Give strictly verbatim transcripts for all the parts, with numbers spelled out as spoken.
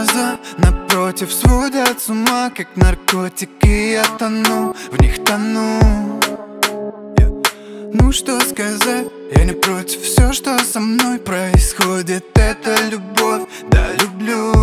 глаза напротив сводят с ума, как наркотики. Я тону, в них тону. Ну что сказать, я не против. Все, что со мной происходит, это любовь, да, люблю.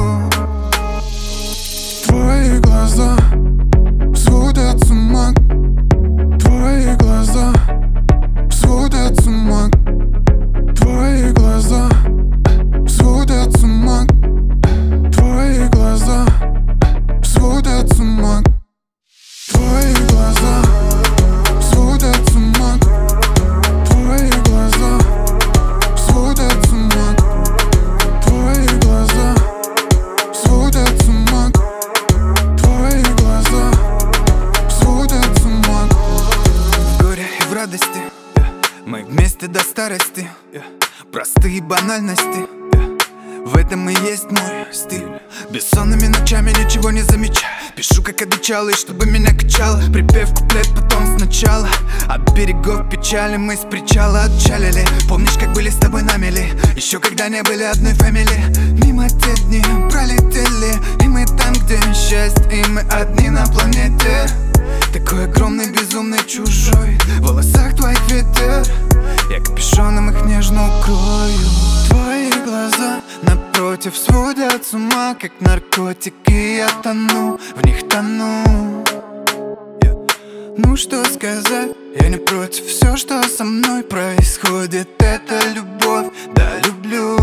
Твои глаза сводят с ума. Твои глаза сводят с ума. Твои глаза сводят с ума. Твои глаза сводят с ума. Твои глаза сводят с ума. Твои глаза сводят с ума. Твои глаза сводят с ума. Твои глаза сводят с ума. В горе и в радости мы вместе до старости. Простые банальности, в этом и есть мой стиль. Бессонными ночами ничего не замечаю. Пишу как одичалый, чтобы меня качало. Припев, куплет, потом сначала. От берегов печали мы с причала отчалили. Помнишь, как были с тобой на мели? Еще когда не были одной фэмили. Мимо те дни пролетели, и мы там, где счастье, и мы одни на планете. Такой огромный, безумный, чужой. В волосах твоих ветер, я капюшоном их нежно укрою. Твои глаза напротив сводят с ума, как наркотики. Я тону, в них тону. Ну что сказать, я не против. Все, что со мной происходит, это любовь, да, люблю.